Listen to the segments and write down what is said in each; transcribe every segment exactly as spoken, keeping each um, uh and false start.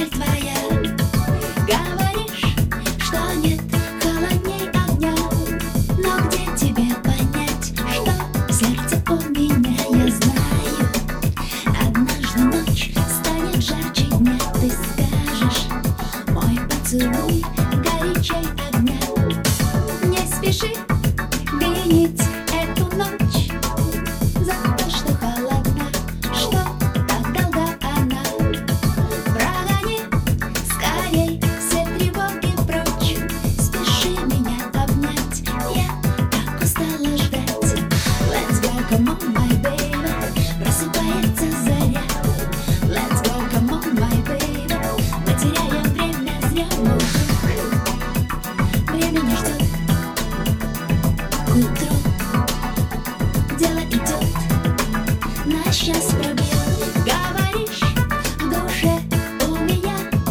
печаль твоя. Говоришь, что нет холодней огня, но где тебе понять, что сердце у меня? Я знаю, однажды ночь станет жарче дня. Ты скажешь, мой поцелуй горячей огня. Не спеши винить эту ночь за то, что холодна, что так долго она. Прогони скорей все тревоги прочь, спеши меня обнять, я так устала ждать. Let's go, come on, my baby, просыпается заря. Let's go, come on, my baby, мы теряем время зря. Мой друг, время не ждет. К утру дело идет, на час пробьет. Говоришь, в душе у меня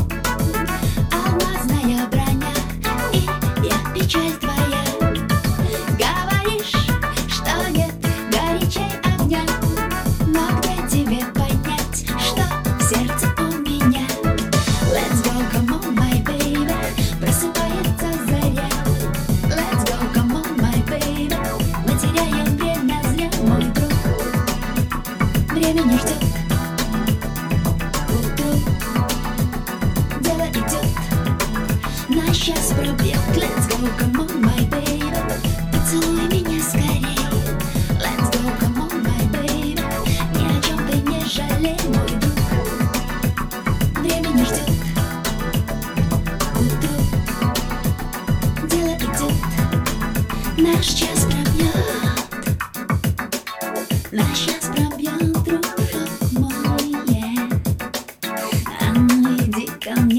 алмазная броня, и я печаль твоя. Говоришь, что нет горячей огня, но где тебе понять, что сердце у меня? Let's go, come on, my baby, просыпается заря. Let's go, come on, my baby, мы теряем время зря. Мой друг, время не ждет. К утру дело идет, на час пробьет. Let's go, come on, my baby, поцелуй меня скорей. Let's go, come on, my baby, ни о чем ты не жалей. Мой друг, время не ждет. К утру дело идет, наш час пробьет, наш час пробьет, дружок мой, yeah. А ну иди ко мне.